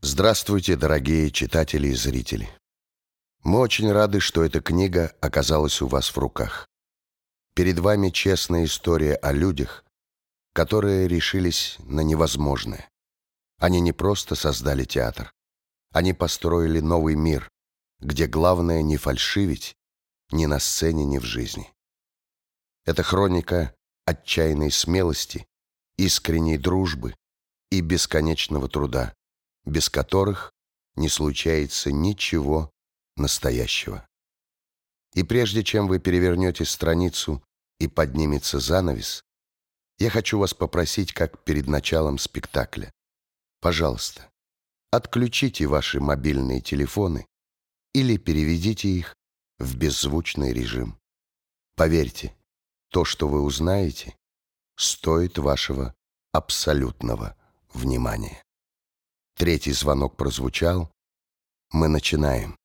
Здравствуйте, дорогие читатели и зрители! Мы очень рады, что эта книга оказалась у вас в руках. Перед вами честная история о людях, которые решились на невозможное. Они не просто создали театр, они построили новый мир, где главное не фальшивить ни на сцене, ни в жизни. Это хроника отчаянной смелости, искренней дружбы и бесконечного труда, без которых не случается ничего настоящего. И прежде чем вы перевернете страницу и поднимется занавес, я хочу вас попросить, как перед началом спектакля. Пожалуйста, отключите ваши мобильные телефоны или переведите их в беззвучный режим. Поверьте, то, что вы узнаете, стоит вашего абсолютного внимания. Третий звонок прозвучал. Мы начинаем.